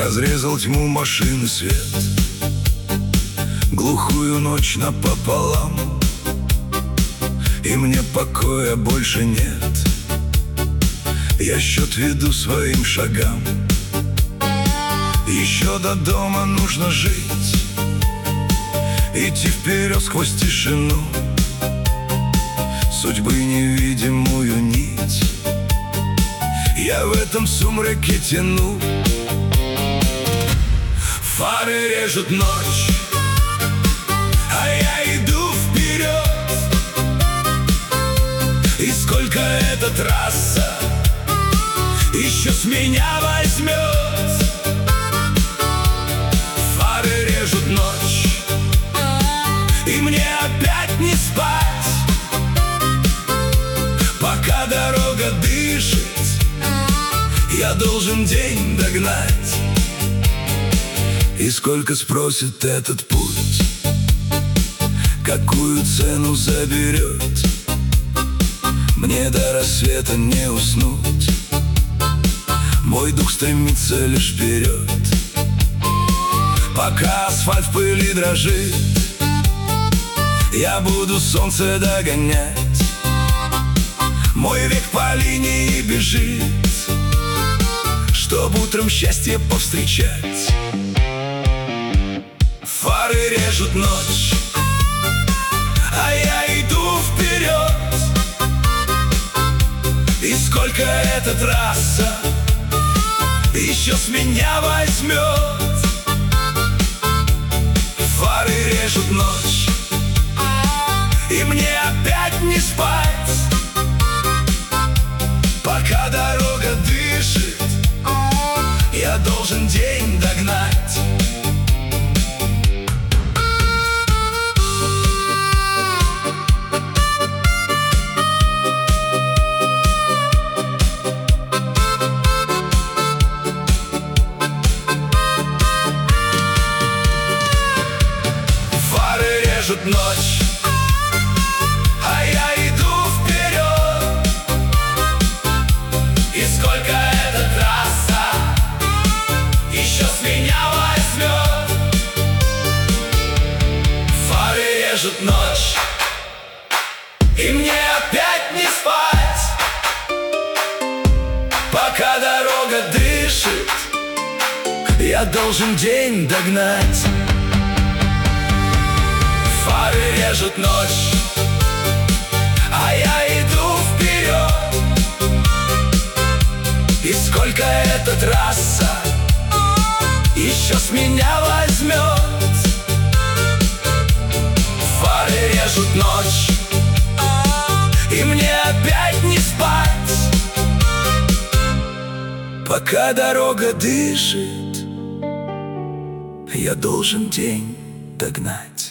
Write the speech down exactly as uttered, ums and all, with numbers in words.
Разрезал тьму машины свет, глухую ночь напополам, и мне покоя больше нет. Я счет веду своим шагам. Еще до дома нужно жить, идти вперед сквозь тишину, судьбы невидимую нить я в этом сумраке тяну. Фары режут ночь, а я иду вперед. И сколько эта трасса еще с меня возьмет. Фары режут ночь, и мне опять не спать, пока дорога дышит. Я должен день догнать. И сколько спросит этот путь, какую цену заберет, мне до рассвета не уснуть. Мой дух стремится лишь вперед, пока асфальт в пыли дрожит. Я буду солнце догонять, мой век по линии бежит, чтоб утром счастье повстречать. Фары режут ночь, а я иду вперед. И сколько эта трасса еще с меня возьмет. Фары режут ночь, и мне опять не спать, пока дорога дышит. Я должен день догнать. Фары режут ночь, а я иду вперед. И сколько эта трасса еще с меня возьмет. Фары режут ночь, и мне опять не спать, пока дорога дышит. Я должен день догнать. Фары режут ночь, а я иду вперед. И сколько эта трасса еще с меня возьмет. Фары режут ночь, и мне опять не спать, пока дорога дышит. Я должен день догнать.